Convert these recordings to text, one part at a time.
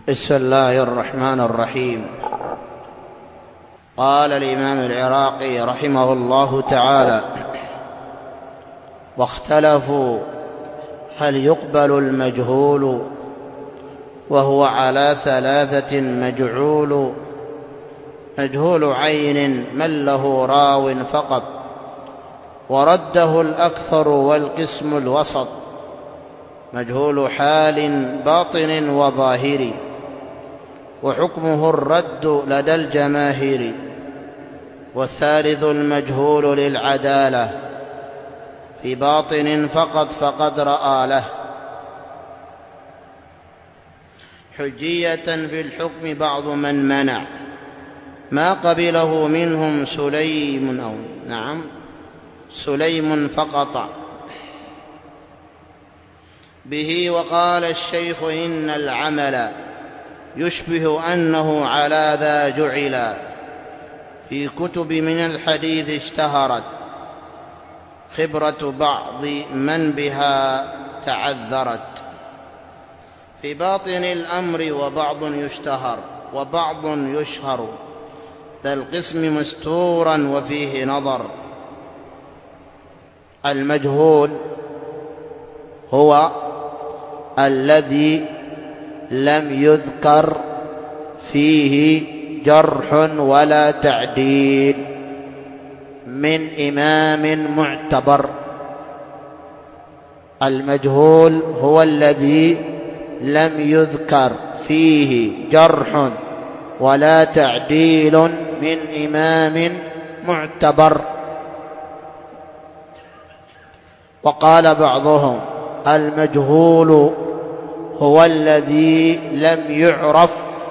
بسم الله الرحمن الرحيم. قال الإمام العراقي رحمه الله تعالى: واختلفوا هل يقبل المجهول وهو على ثلاثة: مجهول عين من له راو فقط، ورده الأكثر والقسم الوسط، مجهول حال باطن وظاهر، وحكمه الرد لدى الجماهير. والثالث المجهول للعدالة في باطن فقط فقد رأى له حجية في الحكم بعض من منع ما قبله منهم سليم فقط به. وقال الشيخ: إن العمل يشبه أنه على ذا جعل، في كتب من الحديث اشتهرت خبرة بعض من بها تعذرت. في باطن الأمر وبعض يشتهر وبعض يشهر، ذا القسم مستورا وفيه نظر. المجهول هو الذي لم يذكر فيه جرح ولا تعديل من إمام معتبر. المجهول هو الذي لم يذكر فيه جرح ولا تعديل من إمام معتبر. وقال بعضهم: المجهول هو الذي لم يعرف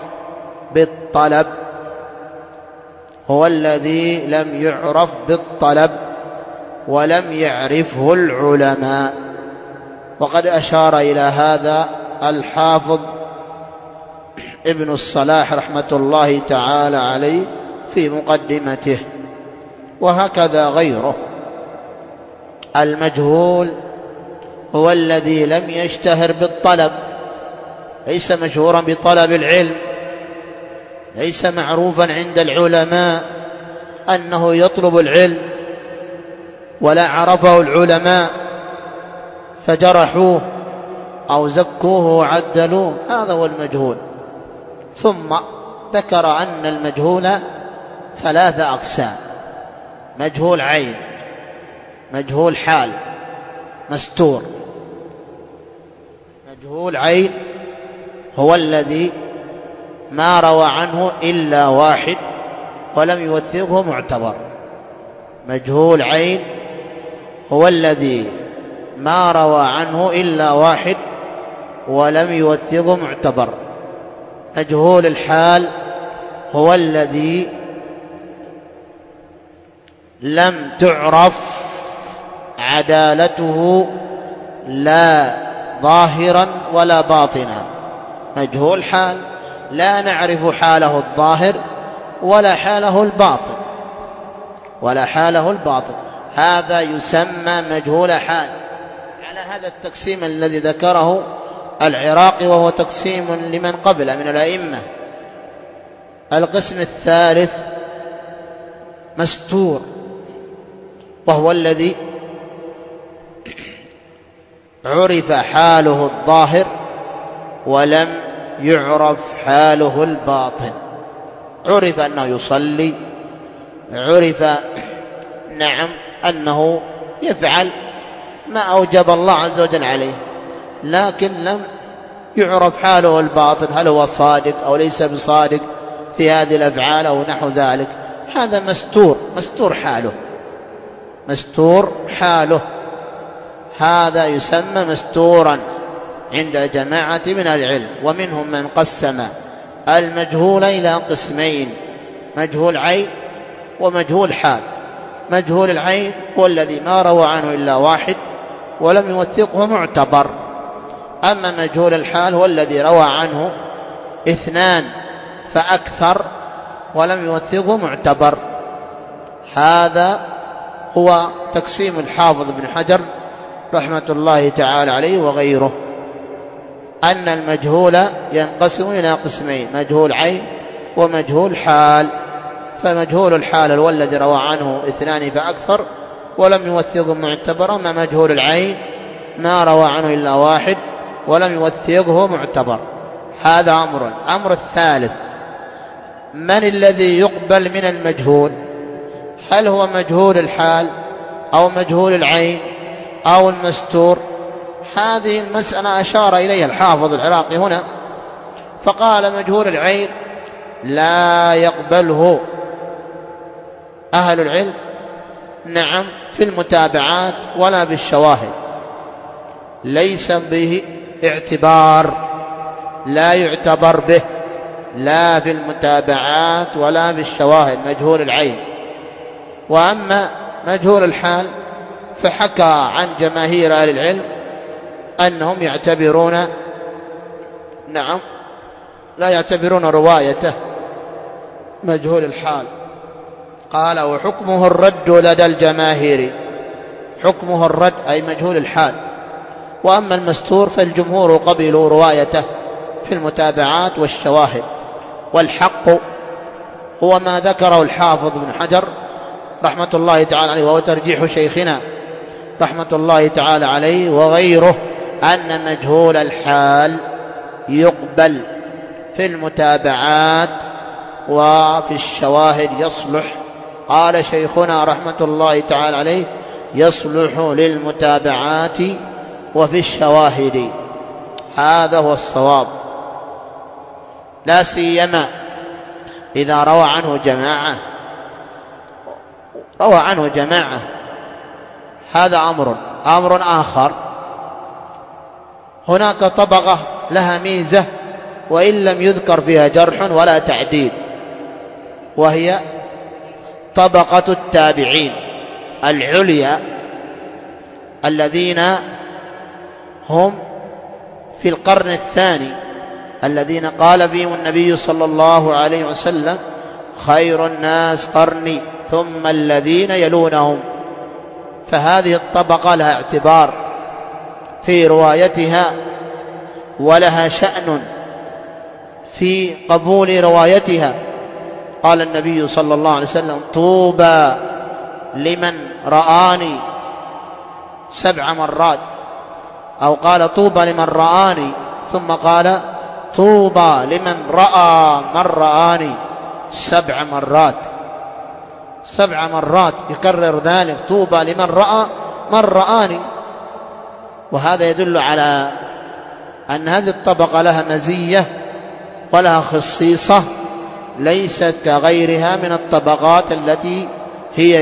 بالطلب ولم يعرفه العلماء. وقد أشار إلى هذا الحافظ ابن الصلاح رحمة الله تعالى عليه في مقدمته، وهكذا غيره. المجهول هو الذي لم يشتهر بالطلب، ليس مشهورا بطلب العلم، ليس معروفا عند العلماء أنه يطلب العلم، ولا عرفه العلماء فجرحوه أو زكوه وعدلوه. هذا هو المجهول. ثم ذكر أن المجهول 3 أقسام: مجهول عين، مجهول حال، مستور. مجهول عين هو الذي ما روى عنه إلا واحد ولم يوثقه معتبر. مجهول عين هو الذي ما روى عنه إلا واحد ولم يوثقه معتبر. مجهول الحال هو الذي لم تعرف عدالته لا ظاهرا ولا باطنا. مجهول حال لا نعرف حاله الظاهر ولا حاله الباطن، هذا يسمى مجهول حال. على هذا التقسيم الذي ذكره العراقي، وهو تقسيم لمن قبل من الأئمة. القسم الثالث مستور، وهو الذي عرف حاله الظاهر ولم يعرف حاله الباطن. عرف أنه يصلي، عرف أنه يفعل ما أوجب الله عز وجل عليه، لكن لم يعرف حاله الباطن، هل هو صادق أو ليس بصادق في هذه الأفعال أو نحو ذلك. هذا مستور حاله، هذا يسمى مستورا عند جماعة من العلم. ومنهم من قسم المجهول إلى قسمين: مجهول عين ومجهول حال. مجهول العين هو الذي ما روى عنه إلا واحد ولم يوثقه معتبر. أما مجهول الحال هو الذي روى عنه 2 فأكثر ولم يوثقه معتبر. هذا هو تقسيم الحافظ ابن حجر رحمة الله تعالى عليه وغيره. أن المجهول ينقسم إلى قسمين: مجهول عين ومجهول حال. فمجهول الحال هو الذي روى عنه اثنان فأكثر ولم يوثقه معتبرا، أما مجهول العين ما روى عنه إلا واحد ولم يوثقه معتبر. هذا أمر الثالث: من الذي يقبل من المجهول؟ هل هو مجهول الحال أو مجهول العين أو المستور؟ هذه المسألة أشار إليها الحافظ العراقي هنا، فقال: مجهول العين لا يقبله أهل العلم، نعم، في المتابعات ولا بالشواهد، ليس به اعتبار، لا يعتبر به لا في المتابعات ولا بالشواهد، مجهول العين. وأما مجهول الحال فحكى عن جماهير أهل العلم أنهم يعتبرون، نعم، لا يعتبرون روايته مجهول الحال. قال: وحكمه الرد لدى الجماهير. حكمه الرد أي مجهول الحال. وأما المستور فالجمهور قبلوا روايته في المتابعات والشواهد. والحق هو ما ذكره الحافظ بن حجر رحمة الله تعالى عليه، وهو ترجيح شيخنا رحمة الله تعالى عليه وغيره، أن مجهول الحال يقبل في المتابعات وفي الشواهد يصلح. قال شيخنا رحمة الله تعالى عليه: يصلح للمتابعات وفي الشواهد. هذا هو الصواب، لا سيما إذا روى عنه جماعة. هذا أمر آخر. هناك طبقة لها ميزة وإن لم يذكر فيها جرح ولا تعديل، وهي طبقة التابعين العليا، الذين هم في القرن الثاني، الذين قال فيهم النبي صلى الله عليه وسلم: خير الناس قرني ثم الذين يلونهم. فهذه الطبقة لها اعتبار في روايتها ولها شأن في قبول روايتها. قال النبي صلى الله عليه وسلم: طوبى لمن رآني 7 مرات، أو قال: طوبى لمن رآني، ثم قال: طوبى لمن رأى من رآني 7 مرات. 7 مرات يكرر ذلك: طوبى لمن رأى من رآني. وهذا يدل على أن هذه الطبقة لها مزية ولها خصيصة ليست كغيرها من الطبقات التي هي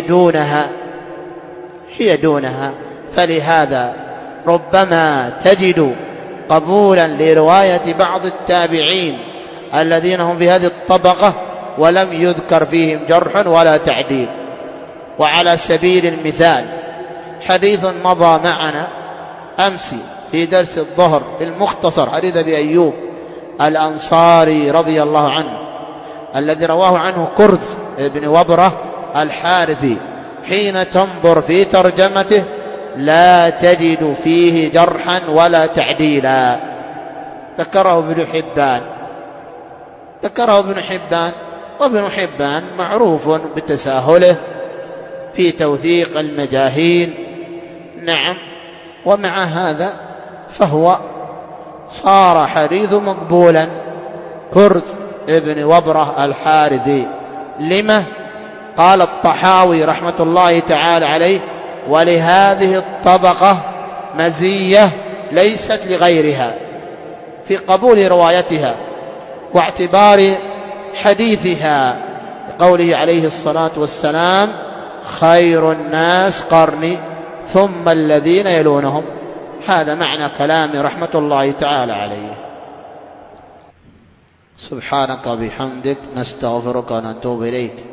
دونها. فلهذا ربما تجد قبولا لرواية بعض التابعين الذين هم في هذه الطبقة ولم يذكر فيهم جرح ولا تعديل. وعلى سبيل المثال حديث مضى معنا أمس في درس الظهر في المختصر، حديث أبي أيوب الأنصاري رضي الله عنه، الذي رواه عنه كرز بن وبرة الحارثي. حين تنظر في ترجمته لا تجد فيه جرحا ولا تعديلا. ذكره ابن حبان، وابن حبان معروف بتساهله في توثيق المجاهيل، نعم. ومع هذا فهو صار حديث مقبولا. كرز ابن وبرة الحارثي. لما؟ قال الطحاوي رحمة الله تعالى عليه: ولهذه الطبقة مزية ليست لغيرها في قبول روايتها واعتبار حديثها، لقوله عليه الصلاة والسلام: خير الناس قرني ثم الذين يلونهم. هذا معنى كلام رحمة الله تعالى عليه. سبحانك وبحمدك، نستغفرك ونتوب إليك.